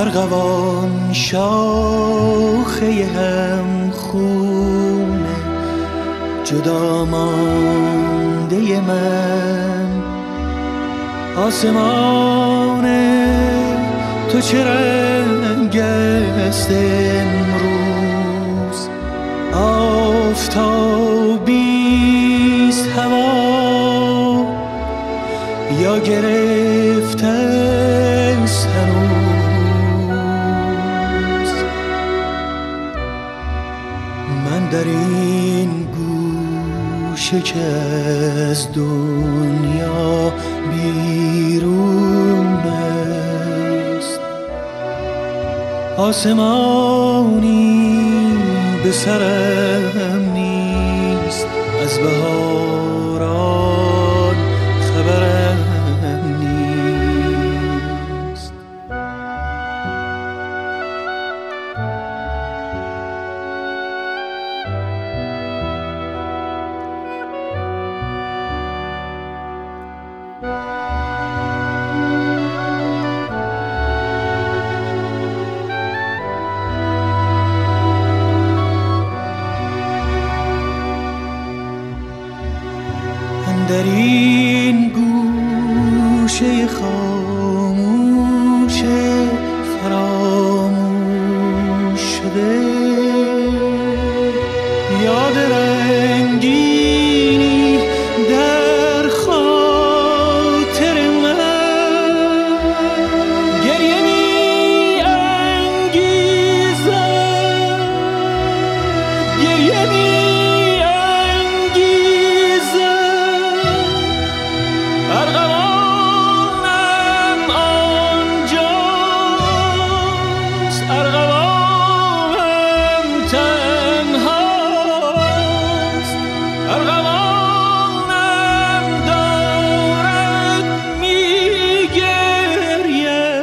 ارغوان شاخه هم خونه جدا مانده من، آسمان تو چه رنگ است امروز؟ آفتابیست هوا یا گرفته است هنوز؟ من در این گوشه که از دنیا بیرون است، آسمانی به سرم نیست، از بهاران خبرم نیست. در این گوشه خاموش فراموش شده یاد رنگینی در خاطر من گریه می انگیزد، گریه می ارغوانم آنجاست، ارغوانم تنهاست، ارغوانم دارد میگرید.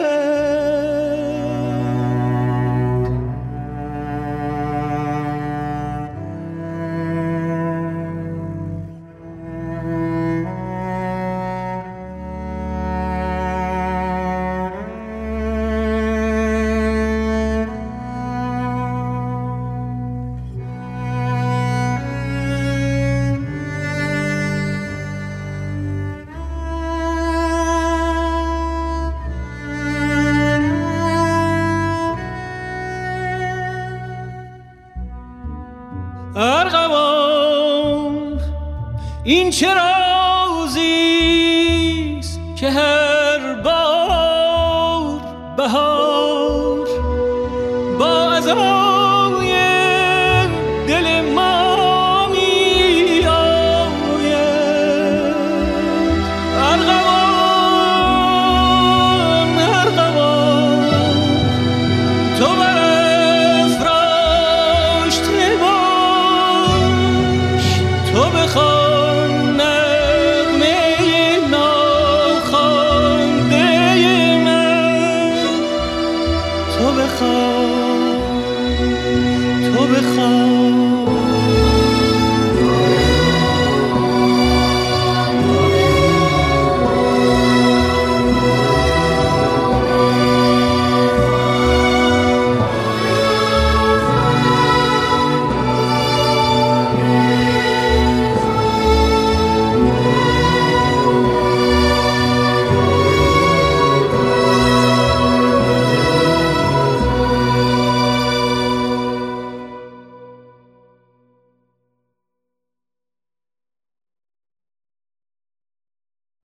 ارغوان این چه رازیست که